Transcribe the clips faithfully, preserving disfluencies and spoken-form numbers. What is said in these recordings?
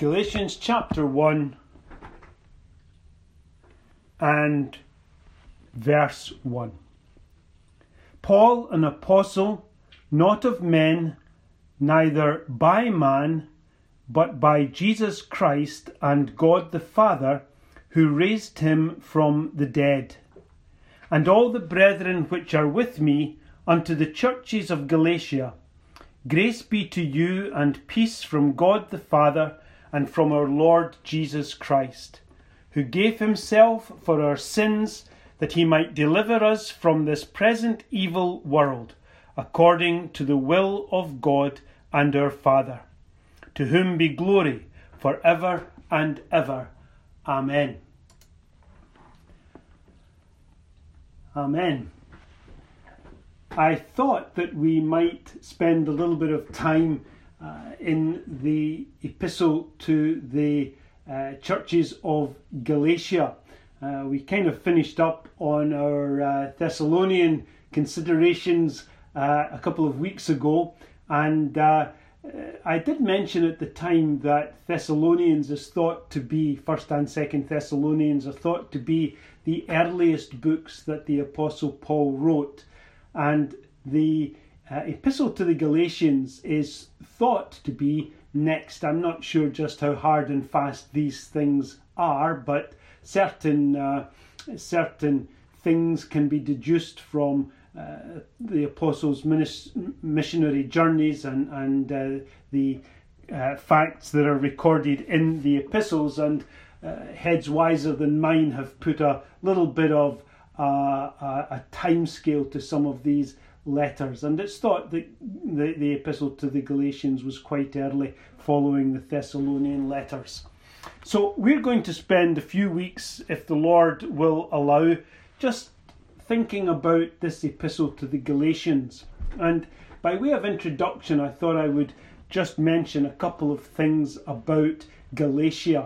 Galatians chapter one and verse one. Paul, an apostle, not of men, neither by man, but by Jesus Christ and God the Father, who raised him from the dead, and all the brethren which are with me, unto the churches of Galatia. Grace be to you and peace from God the Father and from our Lord Jesus Christ, who gave himself for our sins, that he might deliver us from this present evil world, according to the will of God and our Father, to whom be glory for ever and ever. Amen. Amen. I thought that we might spend a little bit of time uh, in the epistle to the uh, churches of Galatia. Uh, we kind of finished up on our uh, Thessalonian considerations uh, a couple of weeks ago, and uh, I did mention at the time that Thessalonians is thought to be, First and Second Thessalonians are thought to be the earliest books that the Apostle Paul wrote, and the uh, epistle to the Galatians is thought to be next. I'm not sure just how hard and fast these things are, but certain uh, certain things can be deduced from uh, the apostles' minis- missionary journeys and and uh, the uh, facts that are recorded in the epistles. And uh, heads wiser than mine have put a little bit of uh, a, a time scale to some of these letters, and it's thought that the, the epistle to the Galatians was quite early, following the Thessalonian letters. So we're going to spend a few weeks, if the Lord will allow, just thinking about this epistle to the Galatians. And by way of introduction, I thought I would just mention a couple of things about Galatia.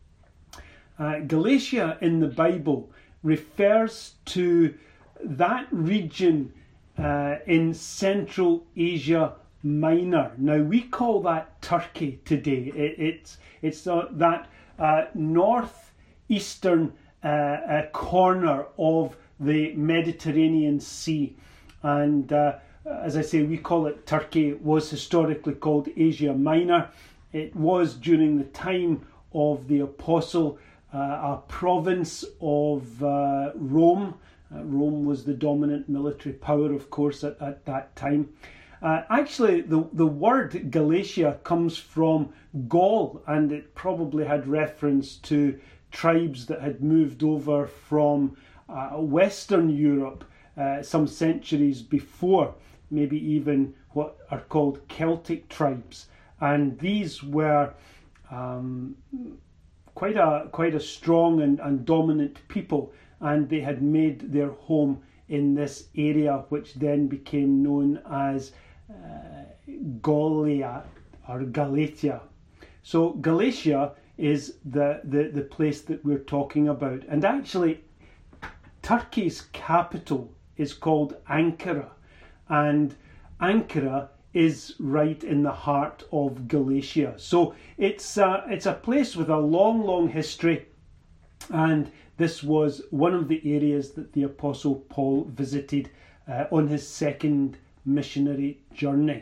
Uh, Galatia in the Bible refers to that region uh, in Central Asia Minor. Now we call that Turkey today. It, it's it's uh, that uh, northeastern uh, uh, corner of the Mediterranean Sea, and uh, as I say, we call it Turkey. It was historically called Asia Minor. It was during the time of the Apostle uh, a province of uh, Rome. Uh, Rome was the dominant military power, of course, at, at that time. Uh, actually, the, the word Galatia comes from Gaul, and it probably had reference to tribes that had moved over from uh, Western Europe uh, some centuries before, maybe even what are called Celtic tribes. And these were um, quite a quite a strong and, and dominant people, and they had made their home in this area, which then became known as uh, Gallia or Galatia. So Galatia is the, the, the place that we're talking about. And actually, Turkey's capital is called Ankara, and Ankara is right in the heart of Galatia. So it's uh, it's a place with a long, long history, and this was one of the areas that the Apostle Paul visited uh, on his second missionary journey.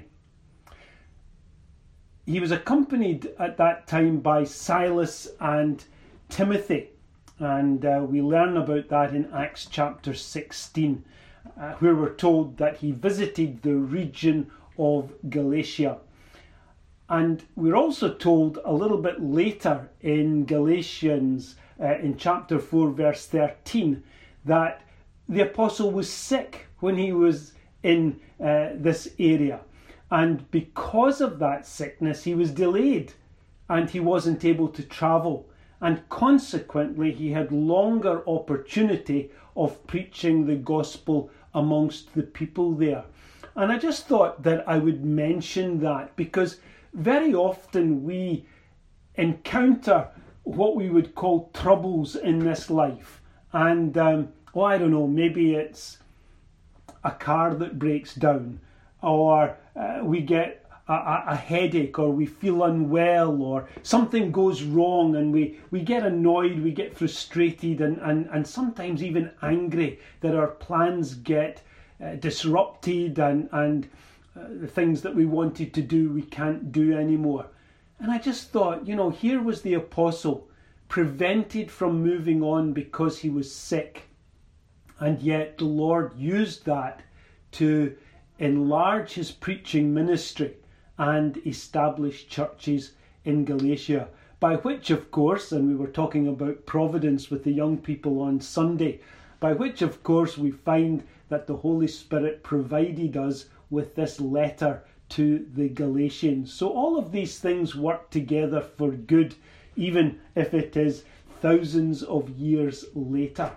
He was accompanied at that time by Silas and Timothy, and uh, we learn about that in Acts chapter sixteen, uh, where we're told that he visited the region of Galatia. And we're also told a little bit later in Galatians, uh, in chapter four, verse thirteen, that the apostle was sick when he was in uh, this area. And because of that sickness, he was delayed and he wasn't able to travel. And consequently, he had longer opportunity of preaching the gospel amongst the people there. And I just thought that I would mention that, because very often we encounter what we would call troubles in this life. And, um, oh, I don't know, maybe it's a car that breaks down, or uh, we get a, a headache, or we feel unwell, or something goes wrong, and we, we get annoyed, we get frustrated, and, and, and sometimes even angry that our plans get uh, disrupted, and, and uh, the things that we wanted to do we can't do anymore. And I just thought, you know, here was the apostle prevented from moving on because he was sick. And yet the Lord used that to enlarge his preaching ministry and establish churches in Galatia. By which, of course, and we were talking about providence with the young people on Sunday, by which, of course, we find that the Holy Spirit provided us with this letter to the Galatians. So all of these things work together for good, even if it is thousands of years later.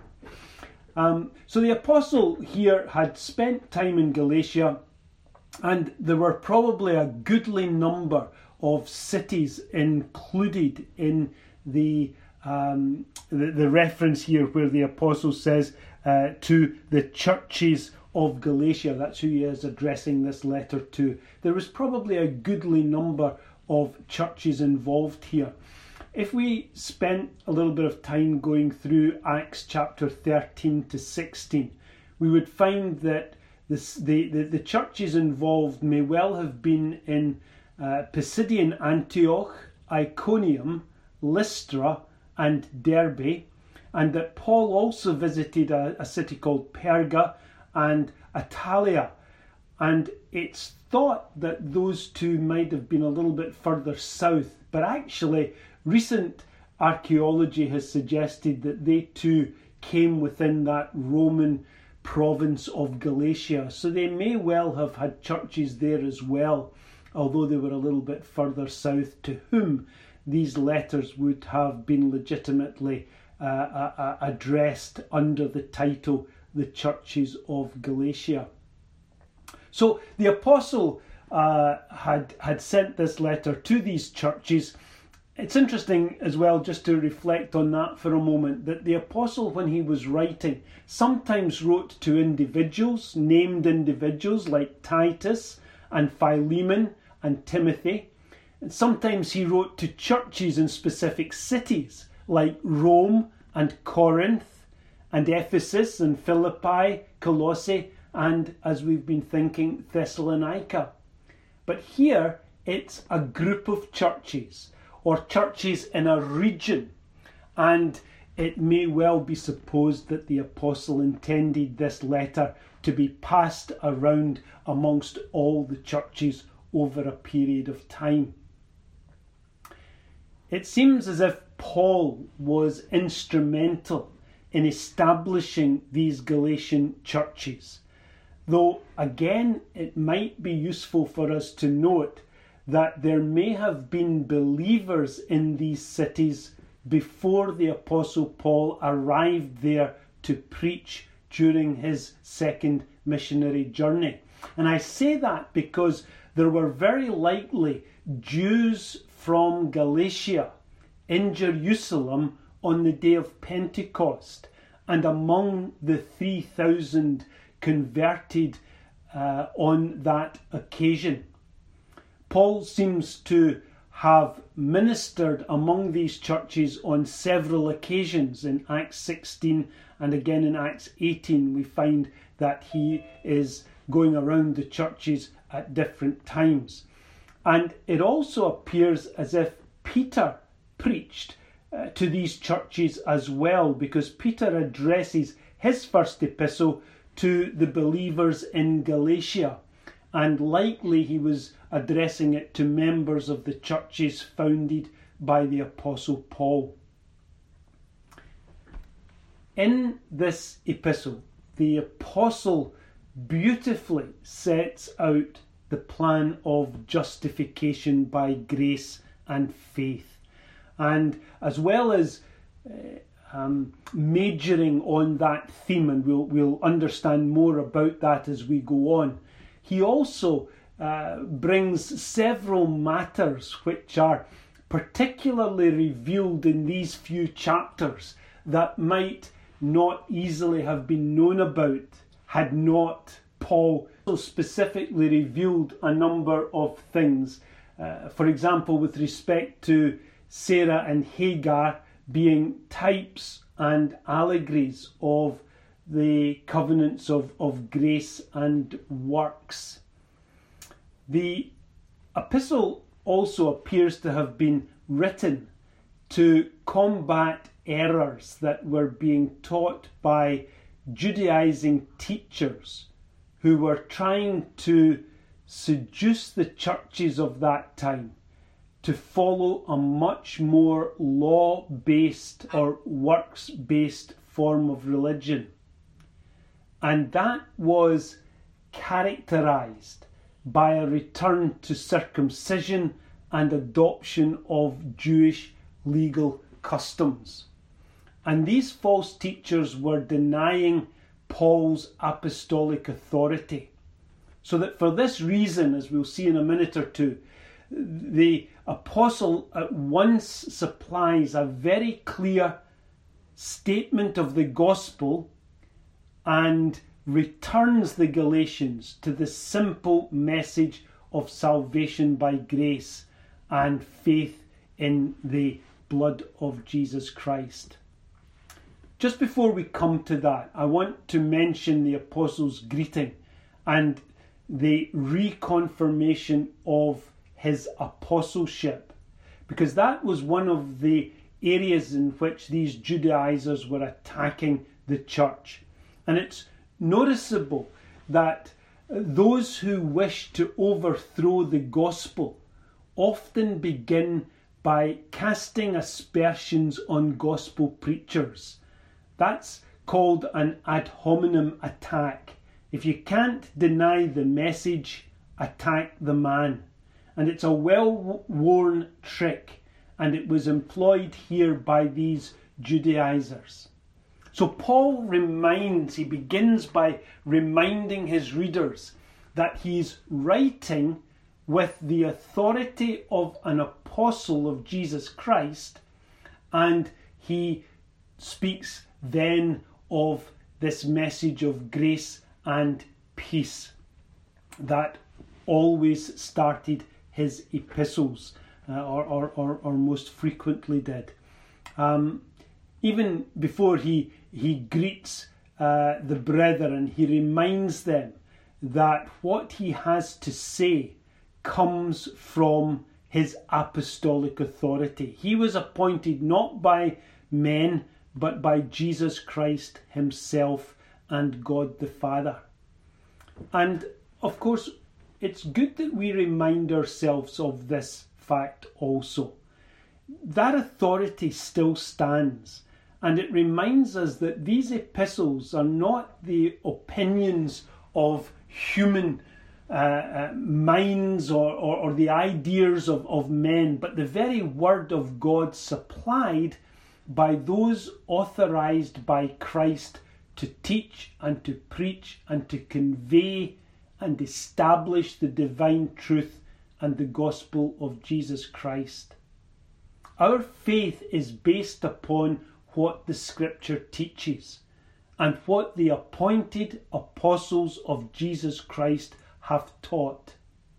Um, so the apostle here had spent time in Galatia, and there were probably a goodly number of cities included in the um, the, the reference here where the apostle says uh, to the churches of Galatia. That's who he is addressing this letter to. There was probably a goodly number of churches involved here. If we spent a little bit of time going through Acts chapter thirteen to sixteen, we would find that this, the, the, the churches involved may well have been in uh, Pisidian Antioch, Iconium, Lystra and Derbe, and that Paul also visited a, a city called Perga and Attalia. And it's thought that those two might have been a little bit further south, but actually recent archaeology has suggested that they too came within that Roman province of Galatia. So they may well have had churches there as well, although they were a little bit further south, to whom these letters would have been legitimately uh, uh, addressed under the title the churches of Galatia. So the apostle uh, had, had sent this letter to these churches. It's interesting as well, just to reflect on that for a moment, that the apostle, when he was writing, sometimes wrote to individuals, named individuals like Titus and Philemon and Timothy. And sometimes he wrote to churches in specific cities like Rome and Corinth and Ephesus and Philippi, Colossae, and, as we've been thinking, Thessalonica. But here it's a group of churches, or churches in a region, and it may well be supposed that the apostle intended this letter to be passed around amongst all the churches over a period of time. It seems as if Paul was instrumental in establishing these Galatian churches, though again it might be useful for us to note that there may have been believers in these cities before the Apostle Paul arrived there to preach during his second missionary journey. And I say that because there were very likely Jews from Galatia in Jerusalem on the day of Pentecost, and among the three thousand converted uh, on that occasion. Paul seems to have ministered among these churches on several occasions. In Acts sixteen and again in Acts eighteen, we find that he is going around the churches at different times. And it also appears as if Peter preached uh, to these churches as well, because Peter addresses his first epistle to the believers in Galatia, and likely he was addressing it to members of the churches founded by the Apostle Paul. In this epistle, the Apostle beautifully sets out the plan of justification by grace and faith. And as well as uh, um, majoring on that theme, and we'll, we'll understand more about that as we go on, he also uh, brings several matters which are particularly revealed in these few chapters that might not easily have been known about had not Paul specifically revealed a number of things. Uh, for example, with respect to Sarah and Hagar being types and allegories of the covenants of, of grace and works. The epistle also appears to have been written to combat errors that were being taught by Judaizing teachers who were trying to seduce the churches of that time to follow a much more law-based or works-based form of religion. And that was characterized by a return to circumcision and adoption of Jewish legal customs. And these false teachers were denying Paul's apostolic authority. So that for this reason, as we'll see in a minute or two, the apostle at once supplies a very clear statement of the gospel and returns the Galatians to the simple message of salvation by grace and faith in the blood of Jesus Christ. Just before we come to that, I want to mention the apostle's greeting and the reconfirmation of his apostleship, because that was one of the areas in which these Judaizers were attacking the church. And it's noticeable that those who wish to overthrow the gospel often begin by casting aspersions on gospel preachers. That's called an ad hominem attack. If you can't deny the message, attack the man. And it's a well-worn trick, and it was employed here by these Judaizers. So Paul reminds, he begins by reminding his readers that he's writing with the authority of an apostle of Jesus Christ, and he speaks then of this message of grace and peace that always started his epistles, uh, or, or, or, or most frequently did. Um, even before he, he greets uh, the brethren, he reminds them that what he has to say comes from his apostolic authority. He was appointed not by men, but by Jesus Christ himself and God the Father. And of course, it's good that we remind ourselves of this fact also. That authority still stands, and it reminds us that these epistles are not the opinions of human uh, uh, minds or, or, or the ideas of, of men, but the very word of God supplied by those authorized by Christ to teach and to preach and to convey and establish the divine truth and the gospel of Jesus Christ. Our faith is based upon what the scripture teaches and what the appointed apostles of Jesus Christ have taught.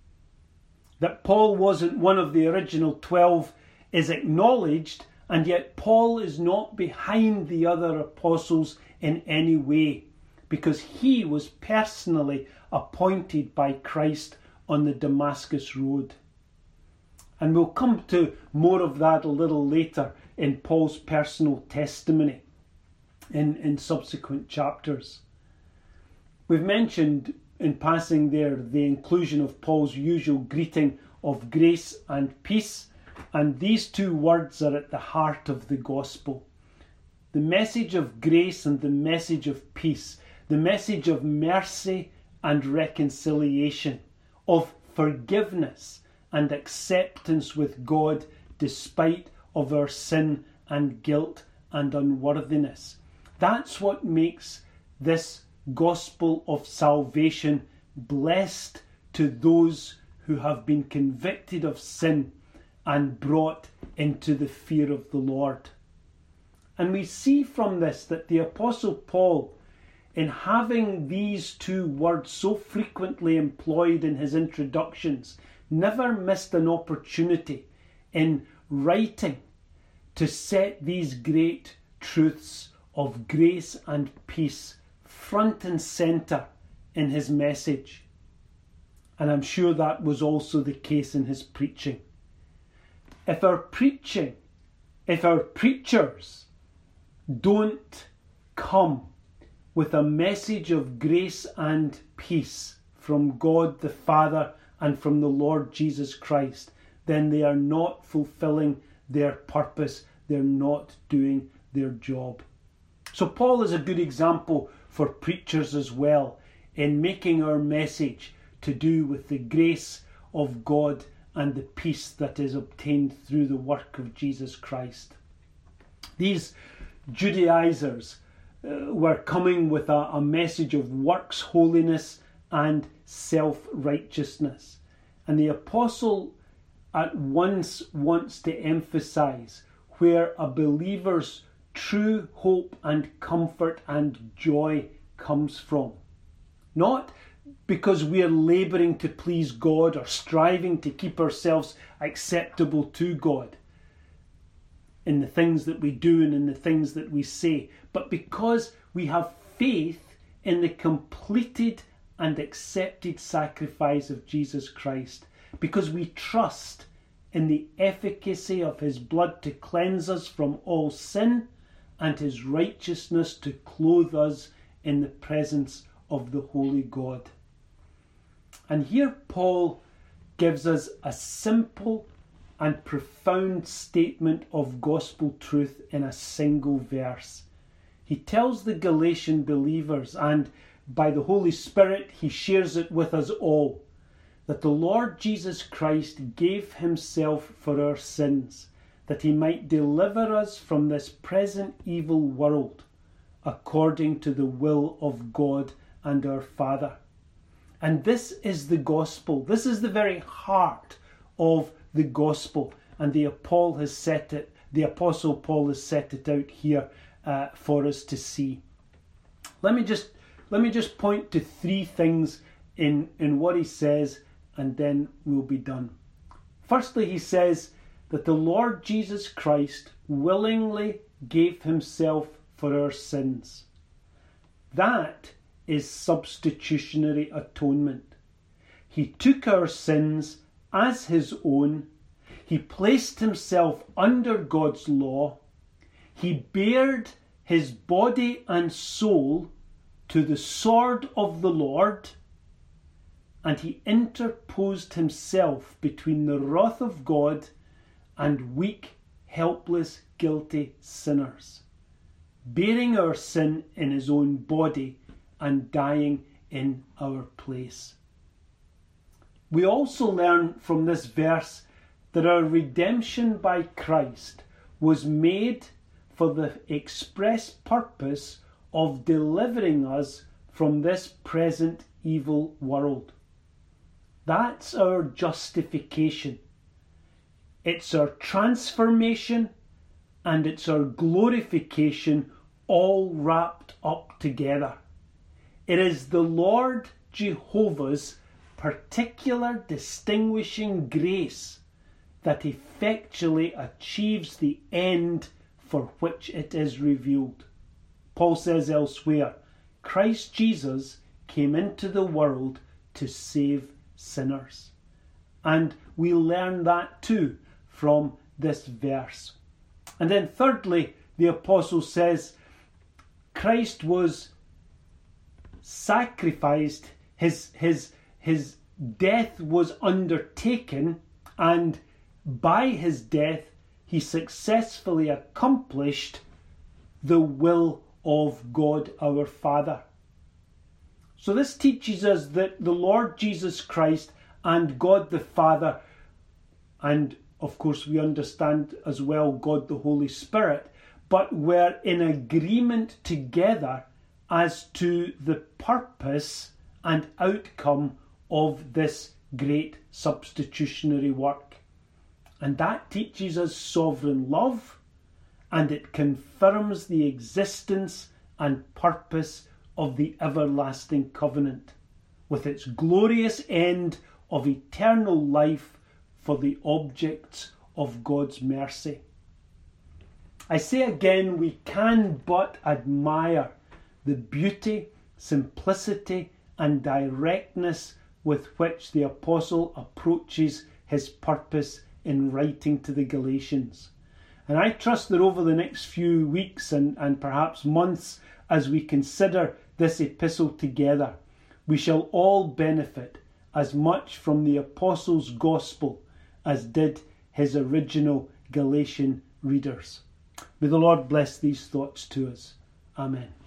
That Paul wasn't one of the original twelve is acknowledged, and yet Paul is not behind the other apostles in any way, because he was personally appointed by Christ on the Damascus Road. And we'll come to more of that a little later in Paul's personal testimony in, in subsequent chapters. We've mentioned in passing there the inclusion of Paul's usual greeting of grace and peace, and these two words are at the heart of the gospel. The message of grace and the message of peace, the message of mercy and reconciliation, of forgiveness and acceptance with God despite of our sin and guilt and unworthiness. That's what makes this gospel of salvation blessed to those who have been convicted of sin and brought into the fear of the Lord. And we see from this that the Apostle Paul in having these two words so frequently employed in his introductions, never missed an opportunity in writing to set these great truths of grace and peace front and centre in his message. And I'm sure that was also the case in his preaching. If our preaching, if our preachers don't come with a message of grace and peace from God the Father and from the Lord Jesus Christ, then they are not fulfilling their purpose. They're not doing their job. So Paul is a good example for preachers as well in making our message to do with the grace of God and the peace that is obtained through the work of Jesus Christ. These Judaizers uh, were coming with a, a message of works holiness and self-righteousness. And the apostle at once wants to emphasize where a believer's true hope and comfort and joy comes from. Not because we are labouring to please God or striving to keep ourselves acceptable to God in the things that we do and in the things that we say, but because we have faith in the completed and accepted sacrifice of Jesus Christ, because we trust in the efficacy of his blood to cleanse us from all sin and his righteousness to clothe us in the presence of the holy God. And here Paul gives us a simple and profound statement of gospel truth in a single verse. He tells the Galatian believers, and by the Holy Spirit he shares it with us all, that the Lord Jesus Christ gave himself for our sins, that he might deliver us from this present evil world, according to the will of God and our Father. And this is the gospel. This is the very heart of the gospel. And the Paul has set it, the Apostle Paul has set it out here uh, for us to see. Let me just let me just point to three things in, in what he says, and then we'll be done. Firstly, he says that the Lord Jesus Christ willingly gave himself for our sins. That is substitutionary atonement. He took our sins as his own. He placed himself under God's law. He bared his body and soul to the sword of the Lord, and he interposed himself between the wrath of God and weak, helpless, guilty sinners, bearing our sin in his own body and dying in our place. We also learn from this verse that our redemption by Christ was made for the express purpose of delivering us from this present evil world. That's our justification. It's our transformation and it's our glorification all wrapped up together. It is the Lord Jehovah's particular distinguishing grace that effectually achieves the end for which it is revealed. Paul says elsewhere, Christ Jesus came into the world to save sinners. And we learn that too from this verse. And then thirdly, the apostle says, Christ was sacrificed, his, his, his death was undertaken, and by his death he successfully accomplished the will of God our Father. So this teaches us that the Lord Jesus Christ and God the Father, and of course we understand as well God the Holy Spirit, but were in agreement together as to the purpose and outcome of this great substitutionary work. And that teaches us sovereign love, and it confirms the existence and purpose of the everlasting covenant, with its glorious end of eternal life for the objects of God's mercy. I say again, we can but admire the beauty, simplicity, and directness with which the apostle approaches his purpose in writing to the Galatians. And I trust that over the next few weeks and, and perhaps months, as we consider this epistle together, we shall all benefit as much from the apostle's gospel as did his original Galatian readers. May the Lord bless these thoughts to us. Amen.